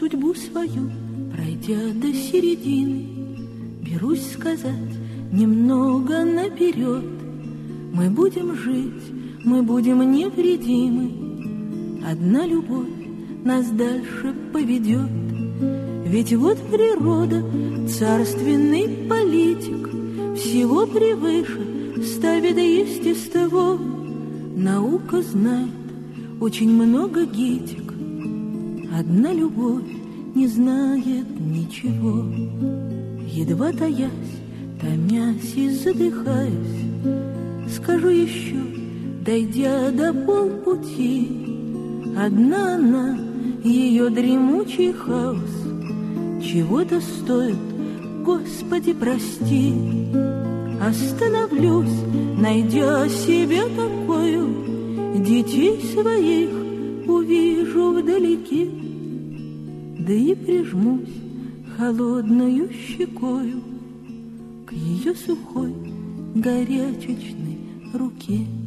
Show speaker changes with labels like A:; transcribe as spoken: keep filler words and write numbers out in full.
A: судьбу свою, пройдя до середины, берусь сказать немного наперед: мы будем жить, мы будем невредимы. Одна любовь нас дальше поведет. Ведь вот природа, царственный политик, всего превыше ставит естество. Наука знает очень много гитик, одна любовь не знает ничего. Едва таясь, томясь и задыхаясь, скажу еще, дойдя до полпути: одна она, ее дремучий хаос, чего-то стоит, Господи, прости. Остановлюсь, найдя себе такую, детей своих увижу вдалеке, да и прижмусь холодною щекою к ее сухой горячечной руке.